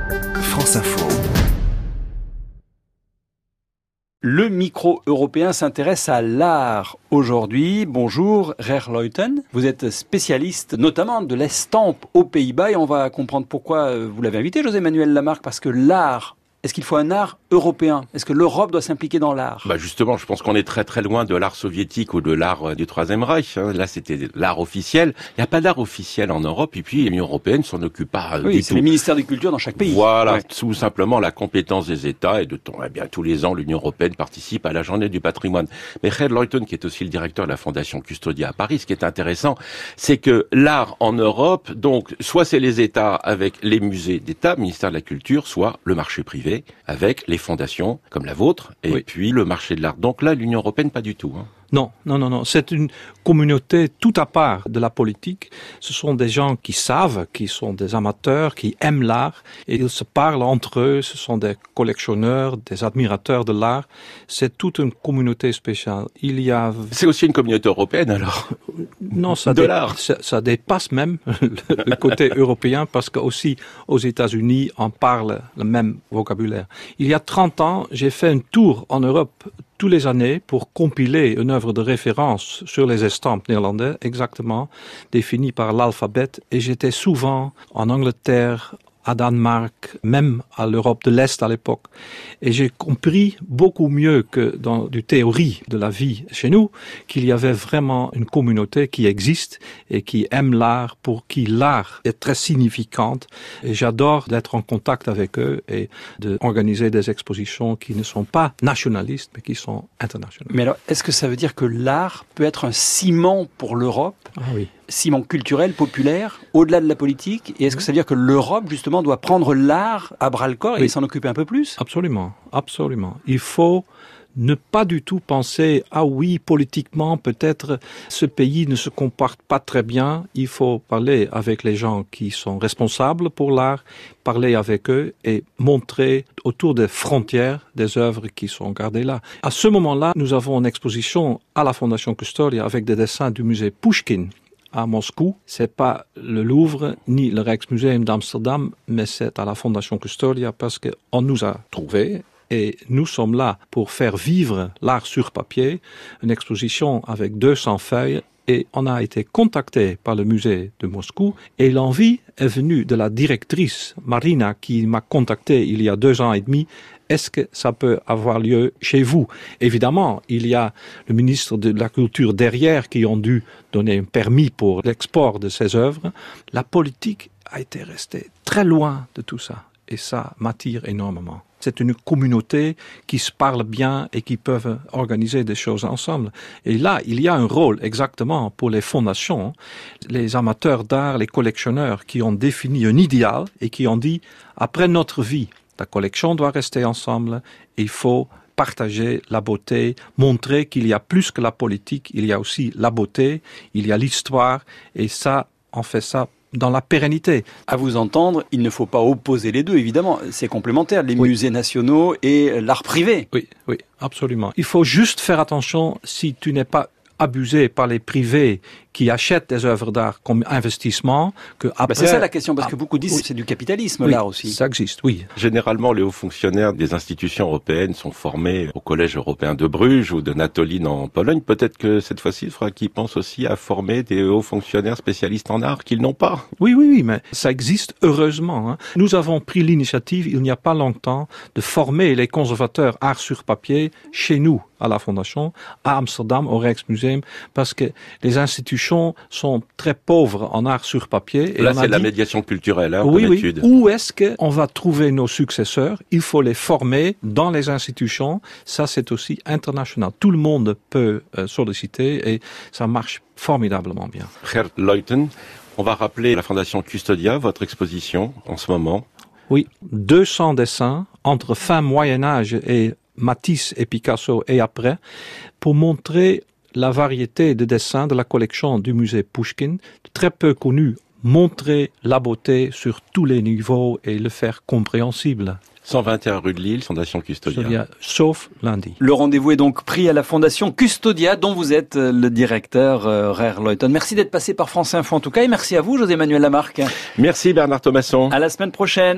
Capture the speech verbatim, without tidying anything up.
France Info. Le micro européen s'intéresse à l'art aujourd'hui. Bonjour, Ger Leuten. Vous êtes spécialiste notamment de l'estampe aux Pays-Bas et on va comprendre pourquoi vous l'avez invité, José-Manuel Lamarck, parce que l'art, est-ce qu'il faut un art européen ? Est-ce que l'Europe doit s'impliquer dans l'art ? Bah justement, je pense qu'on est très très loin de l'art soviétique ou de l'art du Troisième Reich. Là, c'était l'art officiel. Il n'y a pas d'art officiel en Europe, et puis l'Union européenne s'en occupe pas oui, du c'est tout. les ministères des cultures dans chaque pays. Voilà, ouais. Tout simplement la compétence des États, et de temps, eh bien tous les ans, l'Union européenne participe à la Journée du patrimoine. Mais Ger Leuten, qui est aussi le directeur de la Fondation Custodia à Paris, ce qui est intéressant, c'est que l'art en Europe, donc, soit c'est les États avec les musées d'État, ministère de la Culture, soit le marché privé avec les fondations comme la vôtre, et oui. puis le marché de l'art. Donc là, l'Union européenne, pas du tout. Hein. Non, non, non, non. C'est une communauté tout à part de la politique. Ce sont des gens qui savent, qui sont des amateurs, qui aiment l'art, et ils se parlent entre eux. Ce sont des collectionneurs, des admirateurs de l'art. C'est toute une communauté spéciale. Il y a... C'est aussi une communauté européenne, alors? Non, ça, de dé... l'art. Ça, ça dépasse même le côté européen, parce que aussi aux États-Unis, on parle le même vocabulaire. Il y a trente ans, j'ai fait un tour en Europe tous les années pour compiler une œuvre de référence sur les estampes néerlandaises, exactement, définies par l'alphabet, et j'étais souvent en Angleterre, à Danemark, même à l'Europe de l'Est à l'époque. Et j'ai compris beaucoup mieux que dans du théorie de la vie chez nous, qu'il y avait vraiment une communauté qui existe et qui aime l'art, pour qui l'art est très significante. Et j'adore d'être en contact avec eux et d'organiser des expositions qui ne sont pas nationalistes, mais qui sont internationales. Mais alors, est-ce que ça veut dire que l'art peut être un ciment pour l'Europe ? Ah oui. Ciment culturel, populaire, au-delà de la politique? Et est-ce que ça veut dire que l'Europe, justement, doit prendre l'art à bras-le-corps et oui. s'en occuper un peu plus? Absolument, absolument. Il faut ne pas du tout penser, ah oui, politiquement, peut-être ce pays ne se comporte pas très bien. Il faut parler avec les gens qui sont responsables pour l'art, parler avec eux et montrer autour des frontières des œuvres qui sont gardées là. À ce moment-là, nous avons une exposition à la Fondation Custodia avec des dessins du musée Pouchkine à Moscou. C'est pas le Louvre ni le Rijksmuseum d'Amsterdam, mais c'est à la Fondation Custodia parce qu'on nous a trouvés. Et nous sommes là pour faire vivre l'art sur papier, une exposition avec deux cents feuilles. Et on a été contacté par le musée de Moscou. Et l'envie est venue de la directrice Marina qui m'a contacté il y a deux ans et demi. Est-ce que ça peut avoir lieu chez vous? Évidemment, il y a le ministre de la Culture derrière qui ont dû donner un permis pour l'export de ces œuvres. La politique a été restée très loin de tout ça. Et ça m'attire énormément. C'est une communauté qui se parle bien et qui peuvent organiser des choses ensemble. Et là, il y a un rôle exactement pour les fondations, les amateurs d'art, les collectionneurs qui ont défini un idéal et qui ont dit, après notre vie, la collection doit rester ensemble, et il faut partager la beauté, montrer qu'il y a plus que la politique, il y a aussi la beauté, il y a l'histoire, et ça, on fait ça dans la pérennité. À vous entendre, il ne faut pas opposer les deux, évidemment. C'est complémentaire, les oui. musées nationaux et l'art privé. Oui, oui, absolument. Il faut juste faire attention si tu n'es pas abusé par les privés qui achètent des œuvres d'art comme investissement, que après... Bah c'est ça la question, parce que beaucoup disent oui. que c'est du capitalisme, oui, l'art aussi. Ça existe, oui. Généralement, les hauts fonctionnaires des institutions européennes sont formés au Collège européen de Bruges ou de Natolin en Pologne. Peut-être que cette fois-ci, il faudra qu'ils pensent aussi à former des hauts fonctionnaires spécialistes en art qu'ils n'ont pas. Oui, oui, oui, mais ça existe heureusement. Hein. Nous avons pris l'initiative, il n'y a pas longtemps, de former les conservateurs art sur papier chez nous, à la Fondation, à Amsterdam, au Rijksmuseum, parce que les institutions sont très pauvres en art sur papier. Et là, c'est dit, la médiation culturelle, hein, oui, comme oui. étude. Où est-ce qu'on va trouver nos successeurs? Il faut les former dans les institutions. Ça, c'est aussi international. Tout le monde peut euh, solliciter et ça marche formidablement bien. Ger Leuten, on va rappeler la Fondation Custodia, votre exposition en ce moment. Oui, deux cents dessins entre fin Moyen-Âge et Matisse et Picasso et après, pour montrer la variété de dessins de la collection du musée Pouchkine, très peu connu, montrer la beauté sur tous les niveaux et le faire compréhensible. cent vingt et un rue de Lille, Fondation Custodia. Sauf lundi. Le rendez-vous est donc pris à la Fondation Custodia, dont vous êtes le directeur, euh, Ger Leuten. Merci d'être passé par France Info en tout cas, et merci à vous, José-Manuel Lamarck. Merci Bernard Thomasson. À la semaine prochaine.